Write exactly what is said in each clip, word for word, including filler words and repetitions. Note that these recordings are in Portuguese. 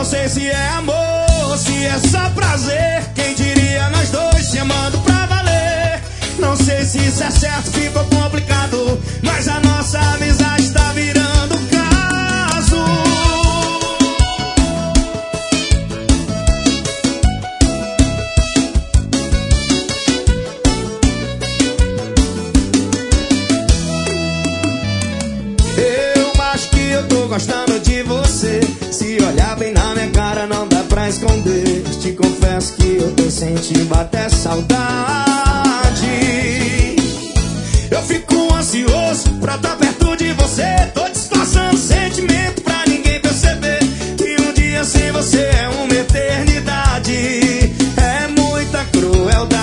Não sei se é amor, se é só prazer. Quem diria nós dois se amando pra valer. Não sei se isso é certo, ficou complicado, mas a nossa amizade tá virando caso. Eu acho que eu tô gostando de você. Se olhar bem na minha cara não dá pra esconder. Te confesso que eu tô sentindo até saudade. Eu fico ansioso pra estar perto de você. Tô disfarçando sentimento pra ninguém perceber que um dia sem você é uma eternidade. É muita crueldade.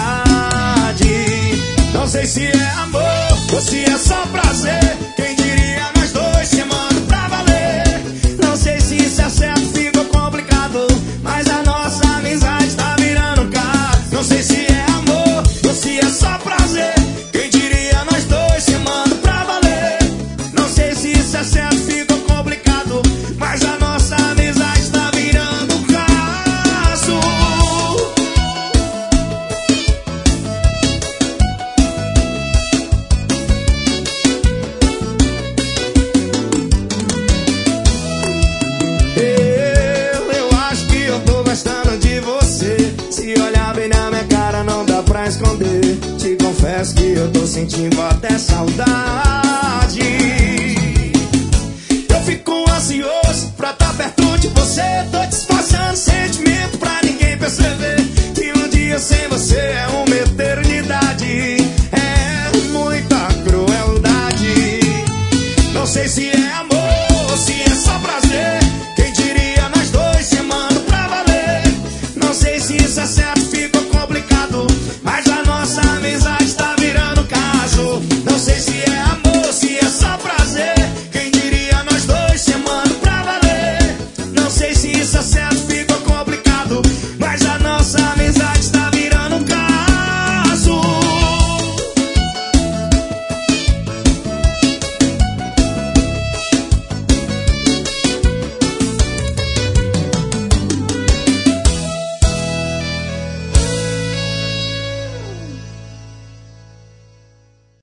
Não sei se é amor ou se é só prazer. Quem diria nós dois se amando pra valer. Não sei se isso é certo, ficou complicado, mas a nossa amizade tá virando caso. Não sei se é amor ou se é só prazer. Quem diria nós dois se amando pra valer. Não sei se isso é certo, ficou complicado, mas a nossa amizade tá virando caso. Eu, eu acho que eu tô gostando de você. Se olhar bem na minha cara não dá pra esconder. Te confesso que eu tô sentindo até saudade.